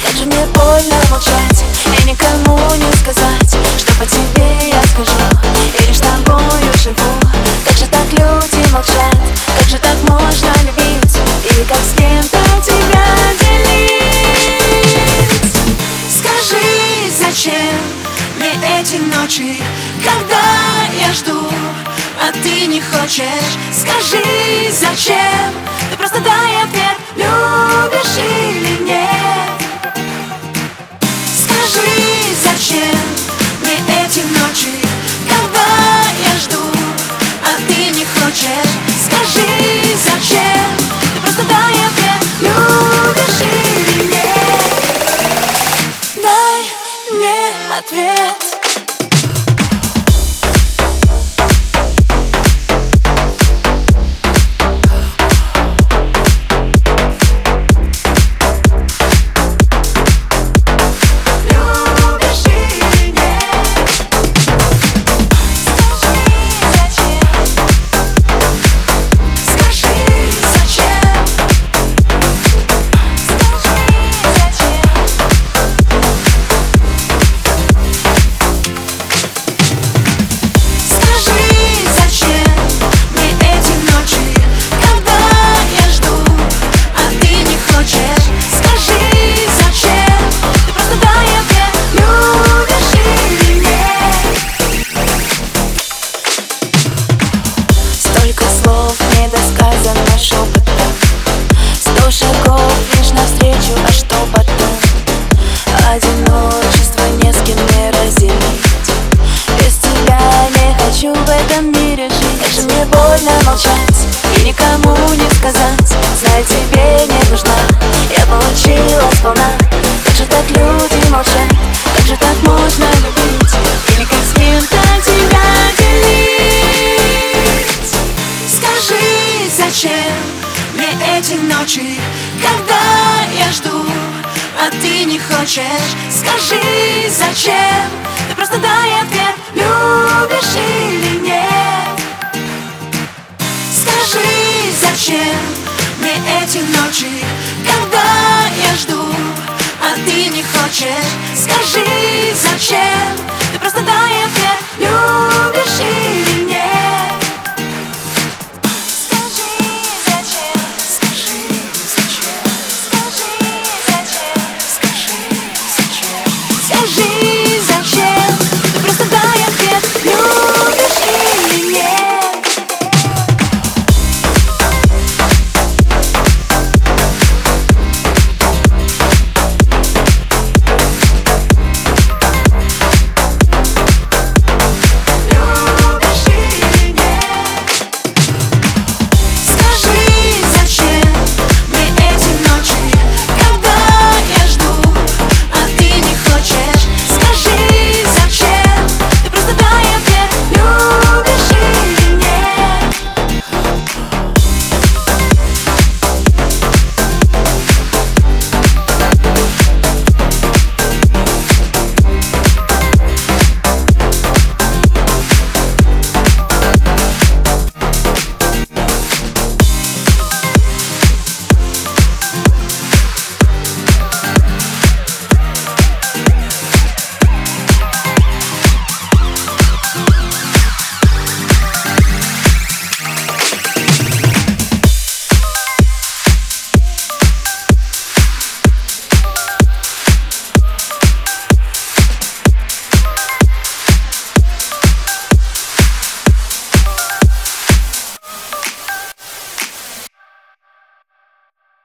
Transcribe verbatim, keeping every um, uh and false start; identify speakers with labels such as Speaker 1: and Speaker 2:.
Speaker 1: Как же мне больно молчать и никому не сказать, что по тебе я скажу и лишь тобою живу. Как же так люди молчат, как же так можно любить и как с кем-то тебя делить? Скажи, зачем мне эти ночи, когда я жду, а ты не хочешь? Скажи, зачем? Ты просто дай ответ, любишь или нет? Скажи, зачем мне эти ночи, когда я жду, а ты не хочешь? Скажи, зачем? Ты просто дай ответ, любишь или нет? Дай мне ответ. Столько слов недосказанно шепотом, сто шагов лишь навстречу, а что потом? Одиночество не с кем не разделить. Без тебя не хочу в этом мире жить. Как же мне больно молчать и никому не сказать, знаю, тебе не нужна, я получила сполна. Как же так люди молчат, как же так можно любить или как с кем-то тебя делить? Скажи, зачем мне эти ночи, когда я жду, а ты не хочешь? Скажи, зачем? Ты просто дай ответ, любишь или нет? Скажи, зачем мне эти ночи, когда я жду,